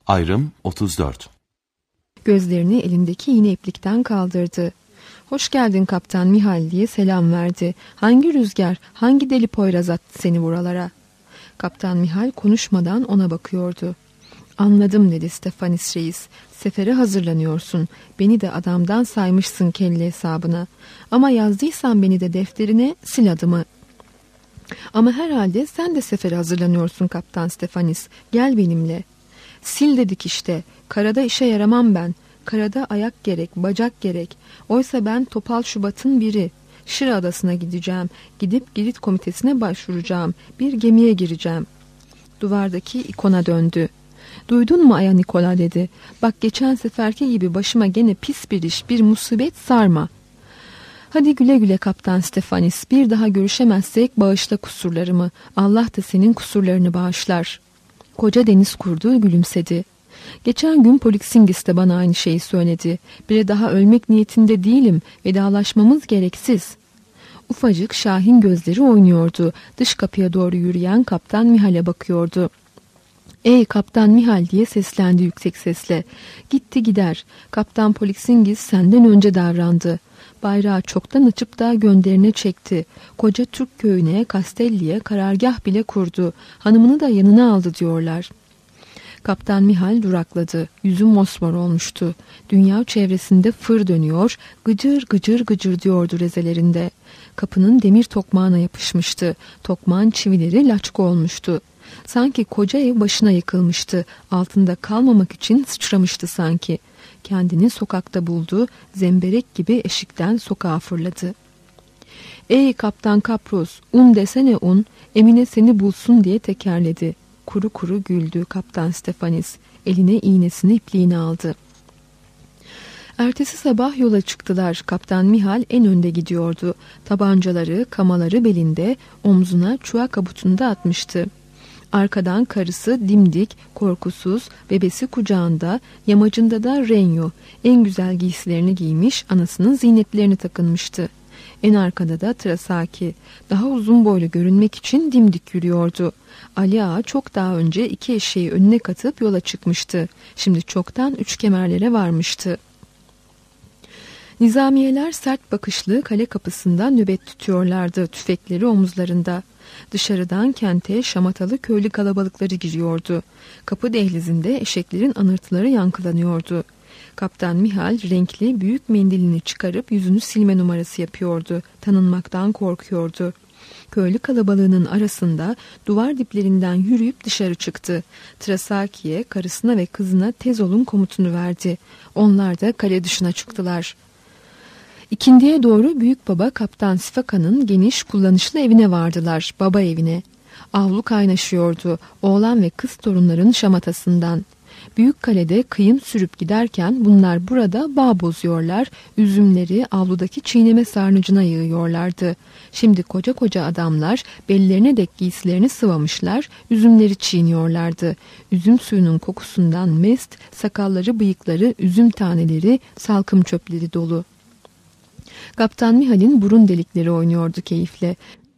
Ayrım 34. Gözlerini elindeki iğne iplikten kaldırdı. "Hoş geldin Kaptan Mihal" diye selam verdi. "Hangi rüzgar, hangi deli Poyraz attı seni buralara?" Kaptan Mihal konuşmadan ona bakıyordu. "Anladım" dedi Stefanis Reis. "Sefere hazırlanıyorsun. Beni de adamdan saymışsın kelle hesabına. Ama yazdıysan beni de defterine, sil adımı." "Ama herhalde sen de sefere hazırlanıyorsun Kaptan Stefanis. Gel benimle." "Sil dedik işte. Karada işe yaramam ben. Karada ayak gerek, bacak gerek. Oysa ben Topal Şubat'ın biri. Şıra Adası'na gideceğim. Gidip Girit Komitesi'ne başvuracağım. Bir gemiye gireceğim." Duvardaki ikona döndü. "Duydun mu Aya Nikola?" dedi. "Bak geçen seferki gibi başıma gene pis bir iş, bir musibet sarma." "Hadi güle güle Kaptan Stefanis. Bir daha görüşemezsek bağışla kusurlarımı. Allah da senin kusurlarını bağışlar." Koca deniz kurdu gülümsedi. "Geçen gün Polixingis de bana aynı şeyi söyledi. Bir daha ölmek niyetinde değilim. Vedalaşmamız gereksiz." Ufacık şahin gözleri oynuyordu. Dış kapıya doğru yürüyen Kaptan Mihal'e bakıyordu. "Ey Kaptan Mihal" diye seslendi yüksek sesle. "Gitti gider. Kaptan Polixingis senden önce davrandı. Bayrağı çoktan açıp da gönderine çekti. Koca Türk köyüne, Kastelli'ye karargah bile kurdu. Hanımını da yanına aldı diyorlar." Kaptan Mihal durakladı. Yüzü mosmor olmuştu. Dünya çevresinde fır dönüyor, gıcır gıcır gıcır diyordu rezelerinde. Kapının demir tokmağına yapışmıştı. Tokmağın çivileri laçka olmuştu. Sanki koca ev başına yıkılmıştı. Altında kalmamak için sıçramıştı sanki. Kendini sokakta buldu. Zemberek gibi eşikten sokağa fırladı. "Ey Kaptan Kapros, un desene un, Emine seni bulsun" diye tekerledi. Kuru kuru güldü Kaptan Stefanis. Eline iğnesini ipliğini aldı. Ertesi sabah yola çıktılar. Kaptan Mihal en önde gidiyordu. Tabancaları, kamaları belinde, omzuna çuha kabutunu da atmıştı. Arkadan karısı dimdik, korkusuz, bebesi kucağında, yamacında da renyo, en güzel giysilerini giymiş, anasının zinetlerini takınmıştı. En arkada da Trasaki, daha uzun boylu görünmek için dimdik yürüyordu. Ali Ağa çok daha önce iki eşeği önüne katıp yola çıkmıştı. Şimdi çoktan 3 kemerlere varmıştı. Nizamiyeler sert bakışlı kale kapısında nöbet tutuyorlardı, tüfekleri omuzlarında. Dışarıdan kente şamatalı köylü kalabalıkları giriyordu. Kapı dehlizinde eşeklerin anırtıları yankılanıyordu. Kaptan Mihal renkli büyük mendilini çıkarıp yüzünü silme numarası yapıyordu. Tanınmaktan korkuyordu. Köylü kalabalığının arasında duvar diplerinden yürüyüp dışarı çıktı. Trasaki'ye, karısına ve kızına tez olun komutunu verdi. Onlar da kale dışına çıktılar. İkindiye doğru büyük baba Kaptan Sifaka'nın geniş kullanışlı evine vardılar, baba evine. Avlu kaynaşıyordu, oğlan ve kız torunların şamatasından. Büyük kalede kıyım sürüp giderken bunlar burada bağ bozuyorlar, üzümleri avludaki çiğneme sarnıcına yığıyorlardı. Şimdi koca koca adamlar bellerine dek giysilerini sıvamışlar, üzümleri çiğniyorlardı. Üzüm suyunun kokusundan mest, sakalları bıyıkları, üzüm taneleri, salkım çöpleri dolu. Kaptan Mihal'in burun delikleri oynuyordu keyifle.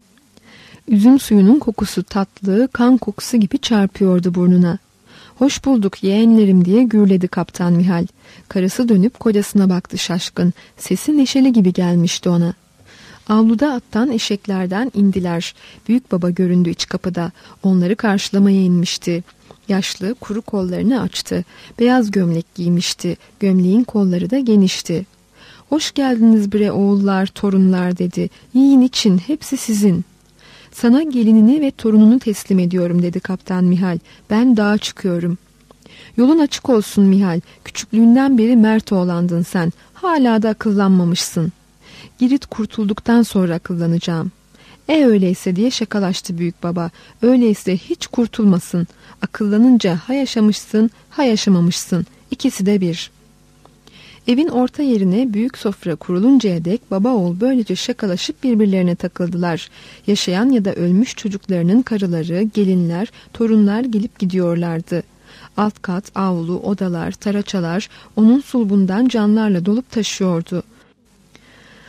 Üzüm suyunun kokusu tatlı, kan kokusu gibi çarpıyordu burnuna. "Hoş bulduk yeğenlerim" diye gürledi Kaptan Mihal. Karısı dönüp kocasına baktı şaşkın. Sesi neşeli gibi gelmişti ona. Avluda attan eşeklerden indiler. Büyük baba göründü iç kapıda. Onları karşılamaya inmişti. Yaşlı, kuru kollarını açtı. Beyaz gömlek giymişti. Gömleğin kolları da genişti. "Hoş geldiniz bre oğullar, torunlar" dedi. "Yiyin için, hepsi sizin." "Sana gelinini ve torununu teslim ediyorum" dedi Kaptan Mihal. "Ben dağa çıkıyorum." "Yolun açık olsun Mihal. Küçüklüğünden beri mert oğlandın sen. Hala da akıllanmamışsın." "Girit kurtulduktan sonra akıllanacağım." Öyleyse" diye şakalaştı büyük baba. "Öyleyse hiç kurtulmasın. Akıllanınca ha yaşamışsın, ha yaşamamışsın. İkisi de bir." Evin orta yerine büyük sofra kuruluncaya dek baba oğul böylece şakalaşıp birbirlerine takıldılar. Yaşayan ya da ölmüş çocuklarının karıları, gelinler, torunlar gelip gidiyorlardı. Alt kat, avlu, odalar, taraçalar onun sulbundan canlarla dolup taşıyordu.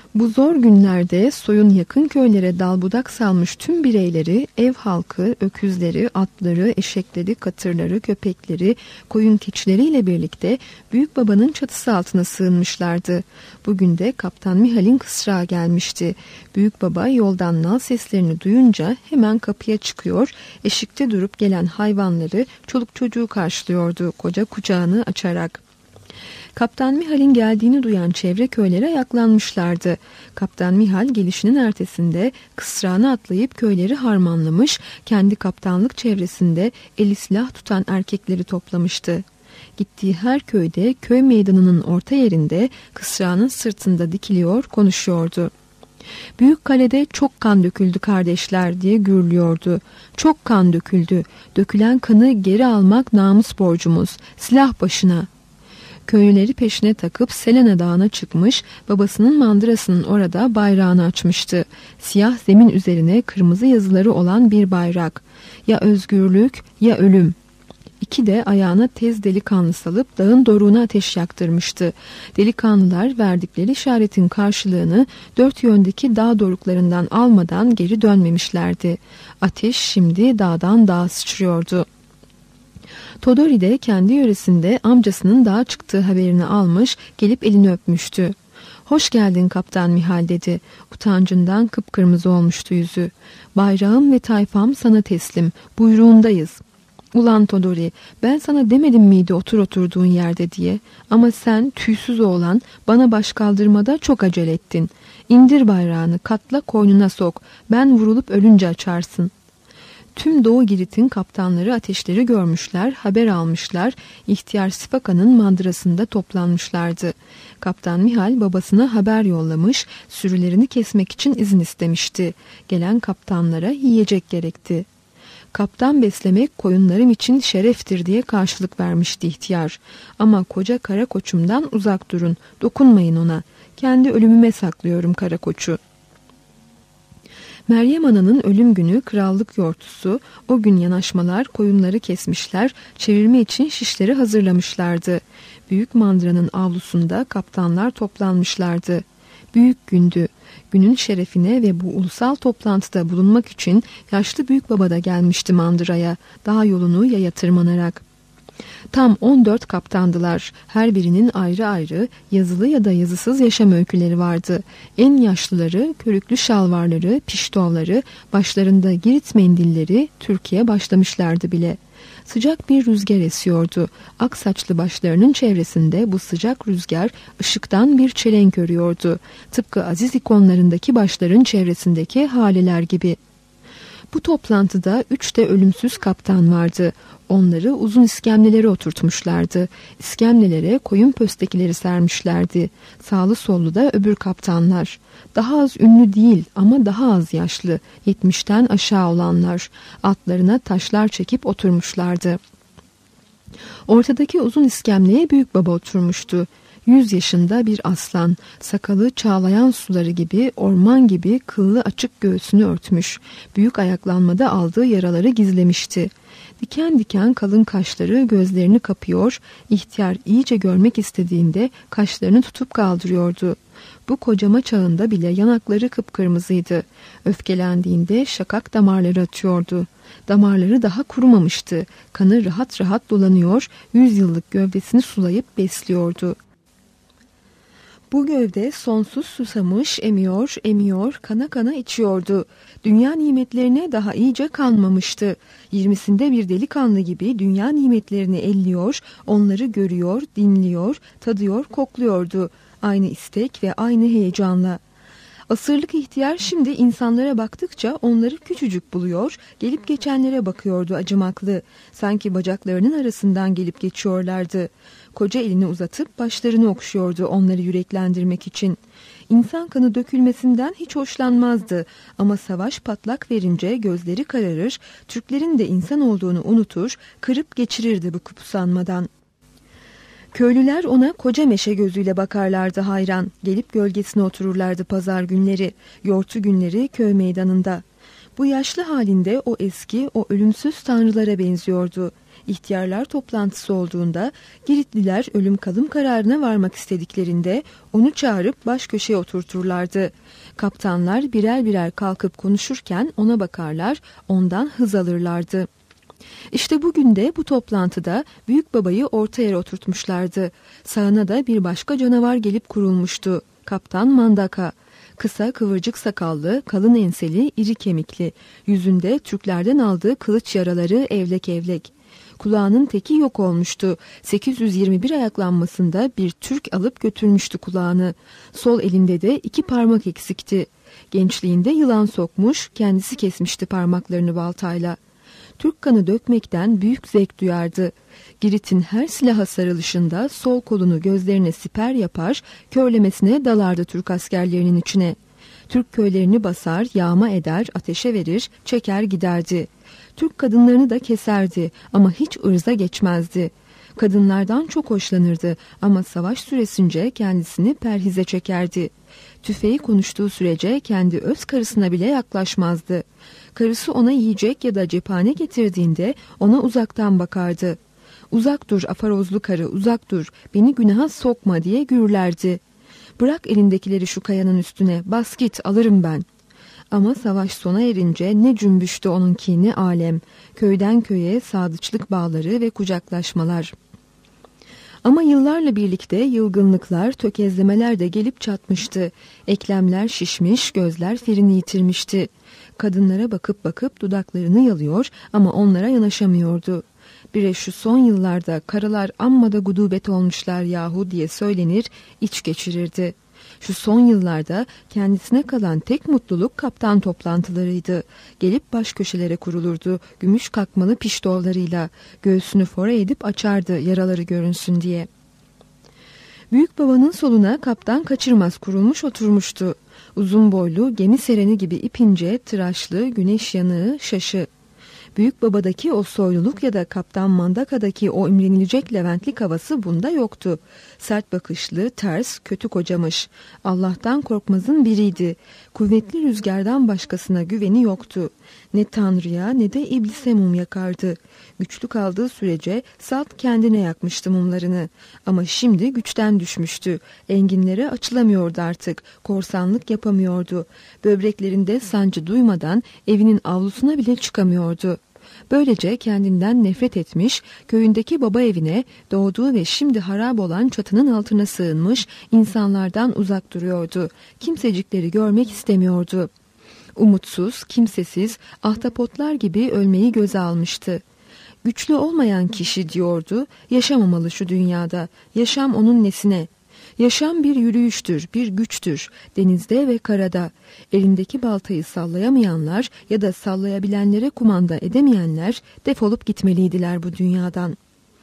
Bu zor günlerde soyun yakın köylere dalbudak salmış tüm bireyleri, ev halkı, öküzleri, atları, eşekleri, katırları, köpekleri, koyun keçileriyle birlikte büyük babanın çatısı altına sığınmışlardı. Bugün de Kaptan Mihal'in kısrağı gelmişti. Büyük baba yoldan nal seslerini duyunca hemen kapıya çıkıyor, eşikte durup gelen hayvanları, çoluk çocuğu karşılıyordu koca kucağını açarak. Kaptan Mihal'in geldiğini duyan çevre köylere ayaklanmışlardı. Kaptan Mihal gelişinin ertesinde kısrağına atlayıp köyleri harmanlamış, kendi kaptanlık çevresinde eli silah tutan erkekleri toplamıştı. Gittiği her köyde köy meydanının orta yerinde kısrağının sırtında dikiliyor, konuşuyordu. Büyük kalede çok kan döküldü kardeşler diye gürlüyordu. Çok kan döküldü. Dökülen kanı geri almak namus borcumuz. Silah başına. Köylüleri peşine takıp Selena Dağı'na çıkmış, babasının mandırasının orada bayrağını açmıştı. Siyah zemin üzerine kırmızı yazıları olan bir bayrak. Ya özgürlük ya ölüm. İki de ayağına tez delikanlı salıp dağın doruğuna ateş yaktırmıştı. Delikanlılar verdikleri işaretin karşılığını dört yöndeki dağ doruklarından almadan geri dönmemişlerdi. Ateş şimdi dağdan dağa sıçrıyordu. Todori de kendi yöresinde amcasının dağa çıktığı haberini almış, gelip elini öpmüştü. "Hoş geldin Kaptan Mihal" dedi. Utancından kıpkırmızı olmuştu yüzü. "Bayrağım ve tayfam sana teslim, buyruğundayız." "Ulan Todori, ben sana demedim miydi otur oturduğun yerde diye? Ama sen tüysüz oğlan bana baş kaldırmada çok acele ettin. İndir bayrağını, katla koynuna sok, ben vurulup ölünce açarsın." Tüm Doğu Girit'in kaptanları ateşleri görmüşler, haber almışlar, ihtiyar Sifaka'nın mandırasında toplanmışlardı. Kaptan Mihal babasına haber yollamış, sürülerini kesmek için izin istemişti. Gelen kaptanlara yiyecek gerekti. "Kaptan beslemek koyunlarım için şereftir" diye karşılık vermişti ihtiyar. "Ama koca kara koçumdan uzak durun, dokunmayın ona. Kendi ölümüme saklıyorum kara koçu." Meryem Ana'nın ölüm günü krallık yortusu, o gün yanaşmalar koyunları kesmişler, çevirme için şişleri hazırlamışlardı. Büyük mandıranın avlusunda kaptanlar toplanmışlardı. Büyük gündü. Günün şerefine ve bu ulusal toplantıda bulunmak için yaşlı büyük baba da gelmişti mandıraya, dağ yolunu yaya tırmanarak. Tam 14 kaptandılar. Her birinin ayrı ayrı yazılı ya da yazısız yaşam öyküleri vardı. En yaşlıları körüklü şalvarları, piştolları, başlarında Girit mendilleri Türkiye başlamışlardı bile. Sıcak bir rüzgar esiyordu. Ak saçlı başlarının çevresinde bu sıcak rüzgar ışıktan bir çelenk örüyordu. Tıpkı aziz ikonlarındaki başların çevresindeki haleler gibi. Bu toplantıda 3 de ölümsüz kaptan vardı. Onları uzun iskemlelere oturtmuşlardı. İskemlelere koyun pöstekileri sermişlerdi. Sağlı sollu da öbür kaptanlar. Daha az ünlü değil ama daha az yaşlı, 70'ten aşağı olanlar. Atlarına taşlar çekip oturmuşlardı. Ortadaki uzun iskemleye büyük baba oturmuştu. 100 yaşında bir aslan, sakalı çağlayan suları gibi, orman gibi kıllı açık göğsünü örtmüş. Büyük ayaklanmada aldığı yaraları gizlemişti. Diken diken kalın kaşları gözlerini kapıyor, ihtiyar iyice görmek istediğinde kaşlarını tutup kaldırıyordu. Bu kocama çağında bile yanakları kıpkırmızıydı. Öfkelendiğinde şakak damarları atıyordu. Damarları daha kurumamıştı. Kanı rahat rahat dolanıyor, 100 yıllık gövdesini sulayıp besliyordu. Bu gövde sonsuz susamış, emiyor, emiyor, kana kana içiyordu. Dünya nimetlerine daha iyice kanmamıştı. 20'sinde bir delikanlı gibi dünya nimetlerini elliyor, onları görüyor, dinliyor, tadıyor, kokluyordu. Aynı istek ve aynı heyecanla. Asırlık ihtiyar şimdi insanlara baktıkça onları küçücük buluyor, gelip geçenlere bakıyordu acımaklı. Sanki bacaklarının arasından gelip geçiyorlardı. Koca elini uzatıp başlarını okşuyordu onları yüreklendirmek için. İnsan kanı dökülmesinden hiç hoşlanmazdı ama savaş patlak verince gözleri kararır, Türklerin de insan olduğunu unutur, kırıp geçirirdi bu kupusanmadan. Köylüler ona koca meşe gözüyle bakarlardı hayran. Gelip gölgesine otururlardı pazar günleri, yortu günleri köy meydanında. Bu yaşlı halinde o eski, o ölümsüz tanrılara benziyordu. İhtiyarlar toplantısı olduğunda Giritliler ölüm kalım kararına varmak istediklerinde onu çağırıp baş köşeye oturturlardı. Kaptanlar birer birer kalkıp konuşurken ona bakarlar, ondan hız alırlardı. İşte bugün de bu toplantıda büyük babayı orta yere oturtmuşlardı. Sağına da bir başka canavar gelip kurulmuştu. Kaptan Mandaka. Kısa kıvırcık sakallı, kalın enseli, iri kemikli. Yüzünde Türklerden aldığı kılıç yaraları evlek evlek. Kulağının teki yok olmuştu. 821 ayaklanmasında bir Türk alıp götürmüştü kulağını. Sol elinde de 2 parmak eksikti. Gençliğinde yılan sokmuş, kendisi kesmişti parmaklarını baltayla. Türk kanı dökmekten büyük zevk duyardı. Girit'in her silaha sarılışında sol kolunu gözlerine siper yapar, körlemesine dalardı Türk askerlerinin içine. Türk köylerini basar, yağma eder, ateşe verir, çeker giderdi. Türk kadınlarını da keserdi ama hiç ırza geçmezdi. Kadınlardan çok hoşlanırdı ama savaş süresince kendisini perhize çekerdi. Tüfeği konuştuğu sürece kendi öz karısına bile yaklaşmazdı. Karısı ona yiyecek ya da cephane getirdiğinde ona uzaktan bakardı. "Uzak dur afarozlu karı, uzak dur, beni günaha sokma" diye gürlerdi. "Bırak elindekileri şu kayanın üstüne, bas git, alırım ben." Ama savaş sona erince ne cümbüştü onun kini alem. Köyden köye sadıçlık bağları ve kucaklaşmalar. Ama yıllarla birlikte yılgınlıklar, tökezlemeler de gelip çatmıştı. Eklemler şişmiş, gözler ferini yitirmişti. Kadınlara bakıp bakıp dudaklarını yalıyor ama onlara yanaşamıyordu. "Bire şu son yıllarda karılar amma da gudubet olmuşlar yahu" diye söylenir, iç geçirirdi. Şu son yıllarda kendisine kalan tek mutluluk kaptan toplantılarıydı. Gelip baş köşelere kurulurdu gümüş kakmalı piştollarıyla. Göğsünü fora edip açardı yaraları görünsün diye. Büyük babanın soluna kaptan Kaçırmaz kurulmuş oturmuştu. Uzun boylu, gemi sereni gibi ipince, tıraşlı, güneş yanığı, şaşı. Büyük babadaki o soyluluk ya da kaptan Mandaka'daki o imrenilecek Leventlik havası bunda yoktu. Sert bakışlı, ters, kötü kocamış. Allah'tan korkmazın biriydi. Kuvvetli rüzgardan başkasına güveni yoktu. Ne Tanrı'ya ne de iblise mum yakardı. Güçlü kaldığı sürece salt kendine yakmıştı mumlarını. Ama şimdi güçten düşmüştü. Enginlere açılamıyordu artık. Korsanlık yapamıyordu. Böbreklerinde sancı duymadan evinin avlusuna bile çıkamıyordu. Böylece kendinden nefret etmiş, köyündeki baba evine, doğduğu ve şimdi harap olan çatının altına sığınmış, insanlardan uzak duruyordu. Kimsecikleri görmek istemiyordu. Umutsuz, kimsesiz, ahtapotlar gibi ölmeyi göze almıştı. Güçlü olmayan kişi diyordu, yaşamamalı şu dünyada. Yaşam onun nesine? Yaşam bir yürüyüştür, bir güçtür, denizde ve karada. Elindeki baltayı sallayamayanlar ya da sallayabilenlere kumanda edemeyenler defolup gitmeliydiler bu dünyadan.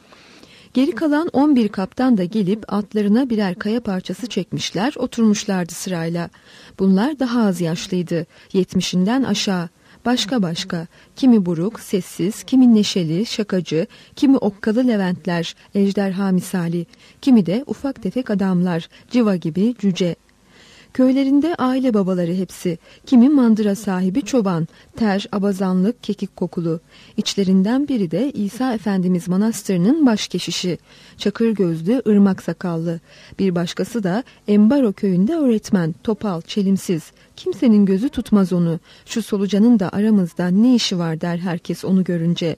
Geri kalan 11 kaptan da gelip atlarına birer kaya parçası çekmişler, oturmuşlardı sırayla. Bunlar daha az yaşlıydı, 70'inden aşağı. Başka başka, kimi buruk, sessiz, kimi neşeli, şakacı, kimi okkalı Leventler, ejderha misali, kimi de ufak tefek adamlar, civa gibi cüce. Köylerinde aile babaları hepsi, kimi mandıra sahibi çoban, ter, abazanlık, kekik kokulu. İçlerinden biri de İsa Efendimiz Manastırı'nın başkeşişi, çakır gözlü, ırmak sakallı. Bir başkası da Embaro köyünde öğretmen, topal, çelimsiz. Kimsenin gözü tutmaz onu. Şu solucanın da aramızda ne işi var der herkes onu görünce.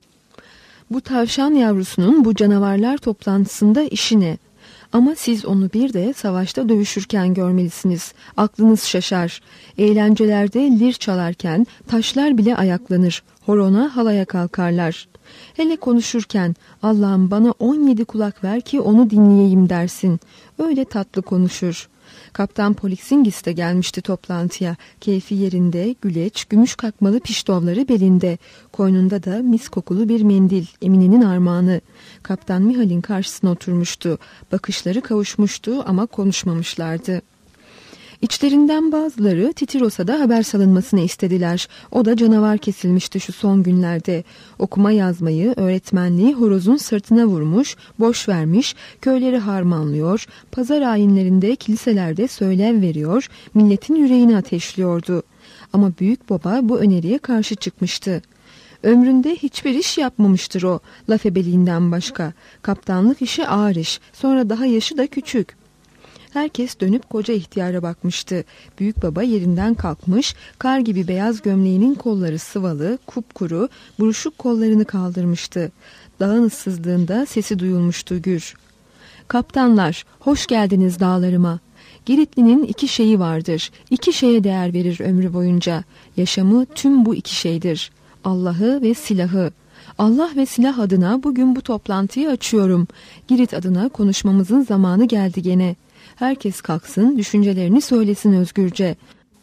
Bu tavşan yavrusunun bu canavarlar toplantısında işi ne? Ama siz onu bir de savaşta dövüşürken görmelisiniz. Aklınız şaşar. Eğlencelerde lir çalarken taşlar bile ayaklanır. Horona halaya kalkarlar. Hele konuşurken Allah'ım bana 17 kulak ver ki onu dinleyeyim dersin. Öyle tatlı konuşur. Kaptan Polixingis de gelmişti toplantıya. Keyfi yerinde, güleç, gümüş kakmalı piştovları belinde. Koynunda da mis kokulu bir mendil, Emine'nin armağanı. Kaptan Mihal'in karşısına oturmuştu. Bakışları kavuşmuştu ama konuşmamışlardı. İçlerinden bazıları Titiros'a da haber salınmasını istediler. O da canavar kesilmişti şu son günlerde. Okuma yazmayı, öğretmenliği horozun sırtına vurmuş, boş vermiş, köyleri harmanlıyor, pazar ayinlerinde kiliselerde söylev veriyor, milletin yüreğini ateşliyordu. Ama büyük baba bu öneriye karşı çıkmıştı. Ömründe hiçbir iş yapmamıştır o, laf ebeliğinden başka. Kaptanlık işi ağır iş, sonra daha yaşı da küçük. Herkes dönüp koca ihtiyara bakmıştı. Büyük baba yerinden kalkmış, kar gibi beyaz gömleğinin kolları sıvalı, kupkuru, buruşuk kollarını kaldırmıştı. Dağın ıssızlığında sesi duyulmuştu gür. Kaptanlar, hoş geldiniz dağlarıma. Giritli'nin 2 şeyi vardır. 2 şeye değer verir ömrü boyunca. Yaşamı tüm bu 2 şeydir. Allah'ı ve silahı. Allah ve silah adına bugün bu toplantıyı açıyorum. Girit adına konuşmamızın zamanı geldi gene. Herkes kalksın, düşüncelerini söylesin özgürce.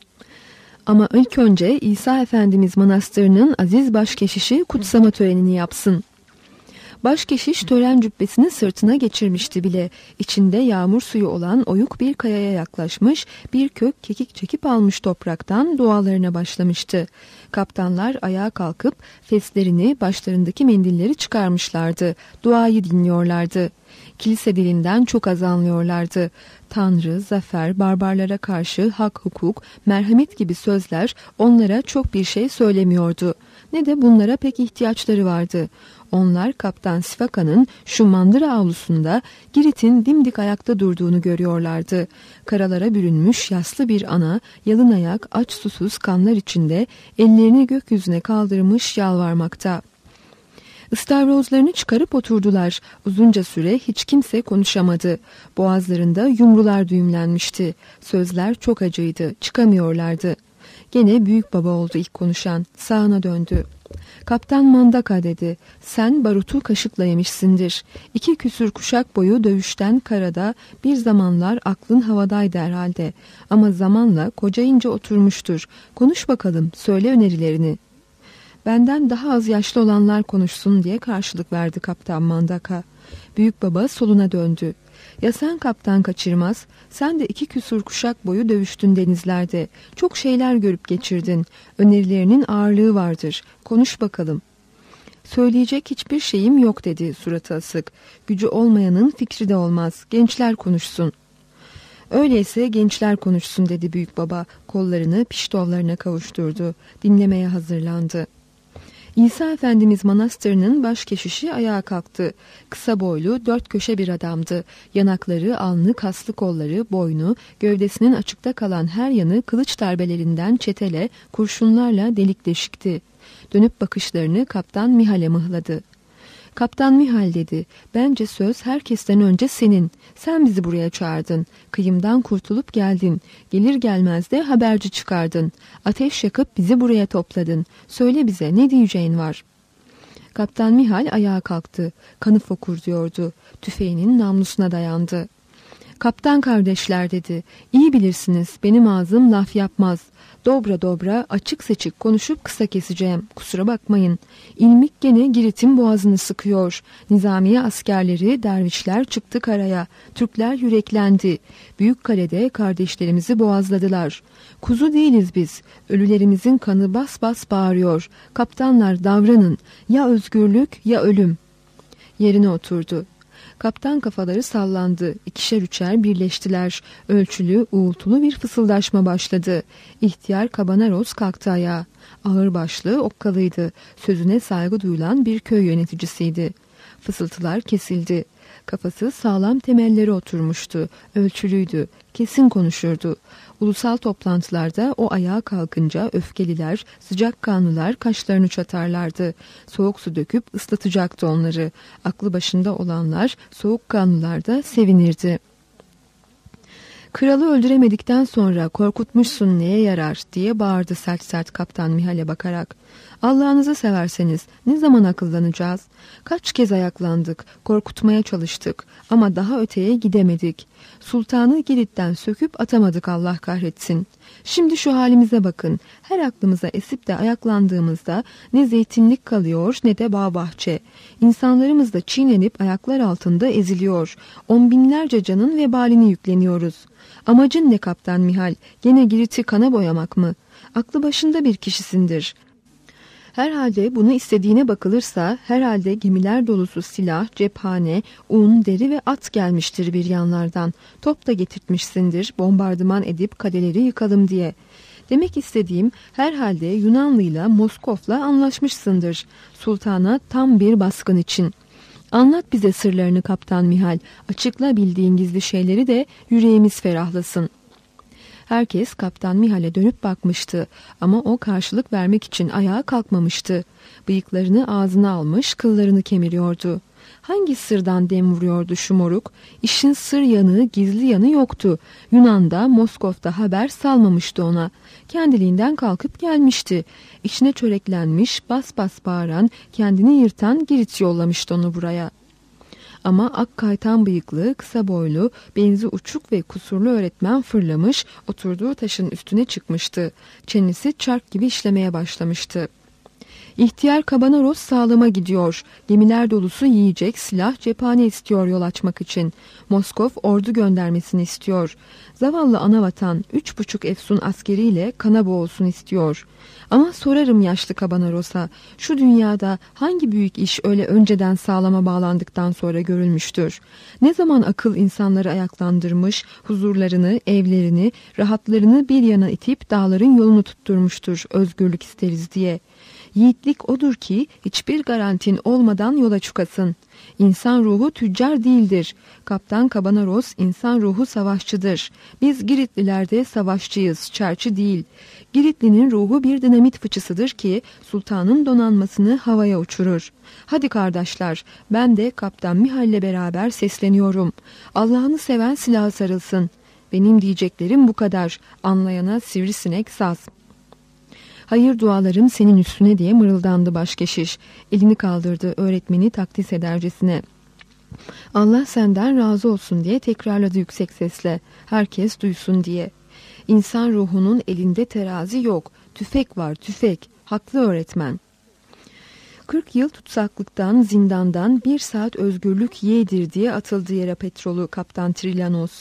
Ama ilk önce İsa Efendimiz Manastırı'nın aziz başkeşişi kutsama törenini yapsın. Başkeşiş tören cübbesini sırtına geçirmişti bile. İçinde yağmur suyu olan oyuk bir kayaya yaklaşmış, bir kök kekik çekip almış topraktan dualarına başlamıştı. Kaptanlar ayağa kalkıp feslerini, başlarındaki mendilleri çıkarmışlardı. Duayı dinliyorlardı. Kilise dilinden çok az anlıyorlardı. Tanrı, zafer, barbarlara karşı hak, hukuk, merhamet gibi sözler onlara çok bir şey söylemiyordu. Ne de bunlara pek ihtiyaçları vardı. Onlar Kaptan Sifaka'nın şu mandıra avlusunda Girit'in dimdik ayakta durduğunu görüyorlardı. Karalara bürünmüş yaslı bir ana, yalın ayak, aç susuz kanlar içinde ellerini gökyüzüne kaldırmış yalvarmakta. İstavrozlarını çıkarıp oturdular. Uzunca süre hiç kimse konuşamadı. Boğazlarında yumrular düğümlenmişti. Sözler çok acıydı, çıkamıyorlardı. Gene büyük baba oldu ilk konuşan. Sağına döndü. Kaptan Mandaka dedi. Sen barutu kaşıkla yemişsindir. 2 küsür kuşak boyu dövüşten karada bir zamanlar aklın havadaydı herhalde. Ama zamanla kocayınca oturmuştur. Konuş bakalım, söyle önerilerini. Benden daha az yaşlı olanlar konuşsun diye karşılık verdi Kaptan Mandaka. Büyük baba soluna döndü. Ya sen Kaptan Kaçırmaz, sen de 2 küsur kuşak boyu dövüştün denizlerde. Çok şeyler görüp geçirdin. Önerilerinin ağırlığı vardır. Konuş bakalım. Söyleyecek hiçbir şeyim yok dedi suratı asık. Gücü olmayanın fikri de olmaz. Gençler konuşsun. Öyleyse gençler konuşsun dedi büyük baba. Kollarını piştovlarına kavuşturdu. Dinlemeye hazırlandı. İsa Efendimiz Manastırı'nın başkeşişi ayağa kalktı. Kısa boylu, 4 köşe bir adamdı. Yanakları, alnı, kaslı kolları, boynu, gövdesinin açıkta kalan her yanı kılıç darbelerinden çetele, kurşunlarla delik deşikti. Dönüp bakışlarını Kaptan Mihal'e mıhladı. Kaptan Mihal dedi, bence söz herkesten önce senin. Sen bizi buraya çağırdın. Kıyımdan kurtulup geldin. Gelir gelmez de haberci çıkardın. Ateş yakıp bizi buraya topladın. Söyle bize ne diyeceğin var? Kaptan Mihal ayağa kalktı. Kanı fokur diyordu. Tüfeğinin namlusuna dayandı. Kaptan kardeşler dedi. İyi bilirsiniz benim ağzım laf yapmaz. Dobra dobra açık seçik konuşup kısa keseceğim. Kusura bakmayın. İlmik gene Girit'in boğazını sıkıyor. Nizamiye askerleri, dervişler çıktı karaya. Türkler yüreklendi. Büyükkalede kardeşlerimizi boğazladılar. Kuzu değiliz biz. Ölülerimizin kanı bas bas bağırıyor. Kaptanlar davranın. Ya özgürlük ya ölüm. Yerine oturdu. Kaptan kafaları sallandı. 2'şer 3'er birleştiler. Ölçülü, uğultulu bir fısıldaşma başladı. İhtiyar Kabanaros kalktı ayağa. Ağırbaşlı, okkalıydı. Sözüne saygı duyulan bir köy yöneticisiydi. Fısıltılar kesildi. Kafası sağlam temelleri oturmuştu. Ölçülüydü. Kesin konuşurdu. Ulusal toplantılarda o ayağa kalkınca öfkeliler, sıcakkanlılar kaşlarını çatarlardı. Soğuk su döküp ıslatacaktı onları. Aklı başında olanlar, soğukkanlılar da sevinirdi. Kralı öldüremedikten sonra korkutmuşsun neye yarar diye bağırdı sert sert Kaptan Mihal'e bakarak. Allah'ınızı severseniz ne zaman akıllanacağız? Kaç kez ayaklandık, korkutmaya çalıştık ama daha öteye gidemedik. Sultanı Girit'ten söküp atamadık Allah kahretsin. Şimdi şu halimize bakın. Her aklımıza esip de ayaklandığımızda ne zeytinlik kalıyor ne de bağ bahçe. İnsanlarımız da çiğnenip ayaklar altında eziliyor. 10 binlerce canın vebalini yükleniyoruz. Amacın ne Kaptan Mihal? Gene Girit'i kana boyamak mı? Aklı başında bir kişisindir. Herhalde bunu istediğine bakılırsa herhalde gemiler dolusu silah, cephane, un, deri ve at gelmiştir bir yanlardan. Top da getirtmişsindir bombardıman edip kaleleri yıkalım diye. Demek istediğim, herhalde Yunanlı'yla Moskov'la anlaşmışsındır. Sultana tam bir baskın için. Anlat bize sırlarını Kaptan Mihal. Açıkla bildiğin gizli şeyleri de yüreğimiz ferahlasın. Herkes Kaptan Mihal'e dönüp bakmıştı ama o karşılık vermek için ayağa kalkmamıştı. Bıyıklarını ağzına almış, kıllarını kemiriyordu. Hangi sırdan dem vuruyordu şu moruk? İşin sır yanı, gizli yanı yoktu. Yunan'da, Moskov'da haber salmamıştı ona. Kendiliğinden kalkıp gelmişti. İçine çöreklenmiş, bas bas bağıran, kendini yırtan Girit yollamıştı onu buraya. Ama ak kaytan bıyıklı, kısa boylu, benzi uçuk ve kusurlu öğretmen fırlamış, oturduğu taşın üstüne çıkmıştı. Çenesi çark gibi işlemeye başlamıştı. İhtiyar Kabanaros sağlama gidiyor. Gemiler dolusu yiyecek, silah, cephane istiyor yol açmak için. Moskov ordu göndermesini istiyor. Zavallı anavatan 3,5 efsun askeriyle kana boğulsun istiyor. Ama sorarım yaşlı Kabanaros'a, şu dünyada hangi büyük iş öyle önceden sağlama bağlandıktan sonra görülmüştür? Ne zaman akıl insanları ayaklandırmış, huzurlarını, evlerini, rahatlarını bir yana itip dağların yolunu tutturmuştur özgürlük isteriz diye. Yiğitlik odur ki hiçbir garantin olmadan yola çıkasın. İnsan ruhu tüccar değildir. Kaptan Kabanaros insan ruhu savaşçıdır. Biz Giritliler de savaşçıyız, çerçi değil. Giritli'nin ruhu bir dinamit fıçısıdır ki sultanın donanmasını havaya uçurur. Hadi kardeşler, ben de Kaptan Mihal'le beraber sesleniyorum. Allah'ını seven silaha sarılsın. Benim diyeceklerim bu kadar. Anlayana sivrisinek saz. Hayır dualarım senin üstüne diye mırıldandı başkeşiş. Elini kaldırdı öğretmeni takdis edercesine. Allah senden razı olsun diye tekrarladı yüksek sesle. Herkes duysun diye. İnsan ruhunun elinde terazi yok. Tüfek var, tüfek. Haklı öğretmen. 40 yıl tutsaklıktan, zindandan 1 saat özgürlük yeğdir diye atıldı yere petrolü Kaptan Trilanos.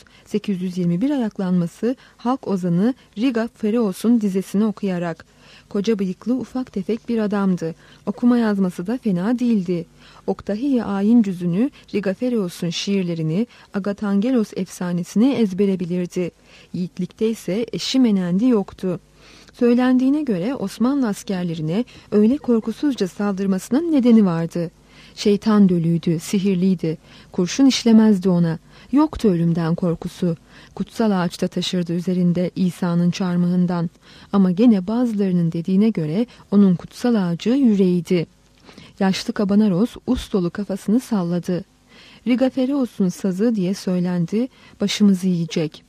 821 ayaklanması halk ozanı Riga Fereos'un dizesini okuyarak. Koca bıyıklı ufak tefek bir adamdı. Okuma yazması da fena değildi. Oktahiye ayin cüzünü, Riga Fereos'un şiirlerini, Agatangelos efsanesini ezbere bilirdi. Yiğitlikte ise eşi menendi yoktu. Söylendiğine göre Osmanlı askerlerine öyle korkusuzca saldırmasının nedeni vardı. Şeytan dölüydü, sihirliydi. Kurşun işlemezdi ona. Yoktu ölümden korkusu. Kutsal ağaçta taşırdı üzerinde İsa'nın çarmıhından. Ama gene bazılarının dediğine göre onun kutsal ağacı yüreğiydi. Yaşlı Kabanaros dolu kafasını salladı. Riga Fereos'un sazı diye söylendi, başımızı yiyecek.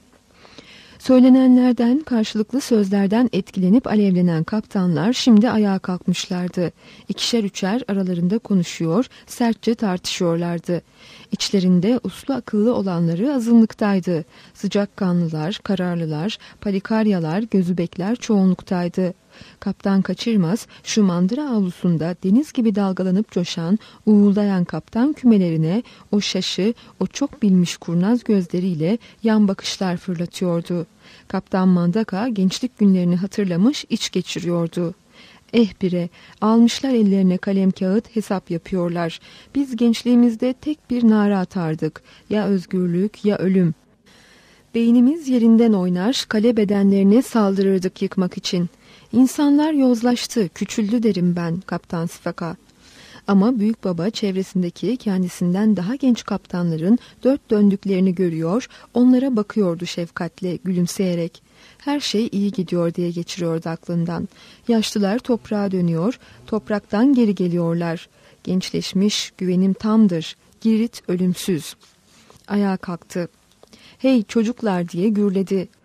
Söylenenlerden, karşılıklı sözlerden etkilenip alevlenen kaptanlar şimdi ayağa kalkmışlardı. İkişer üçer aralarında konuşuyor, sertçe tartışıyorlardı. İçlerinde uslu akıllı olanları azınlıktaydı. Sıcakkanlılar, kararlılar, palikaryalar, gözübekler çoğunluktaydı. Kaptan Kaçırmaz şu mandıra avlusunda deniz gibi dalgalanıp coşan, uğuldayan kaptan kümelerine o şaşı, o çok bilmiş kurnaz gözleriyle yan bakışlar fırlatıyordu. Kaptan Mandaka gençlik günlerini hatırlamış iç geçiriyordu. Bire, almışlar ellerine kalem kağıt hesap yapıyorlar. Biz gençliğimizde tek bir nara atardık. Ya özgürlük ya ölüm. Beynimiz yerinden oynar, kale bedenlerine saldırırdık yıkmak için. İnsanlar yozlaştı, küçüldü derim ben Kaptan Sifaka. Ama büyük baba çevresindeki kendisinden daha genç kaptanların dört döndüklerini görüyor, onlara bakıyordu şefkatle, gülümseyerek. Her şey iyi gidiyor diye geçiriyordu aklından. Yaşlılar toprağa dönüyor, topraktan geri geliyorlar. Gençleşmiş, güvenim tamdır, Girit ölümsüz. Ayağa kalktı. Hey çocuklar diye gürledi.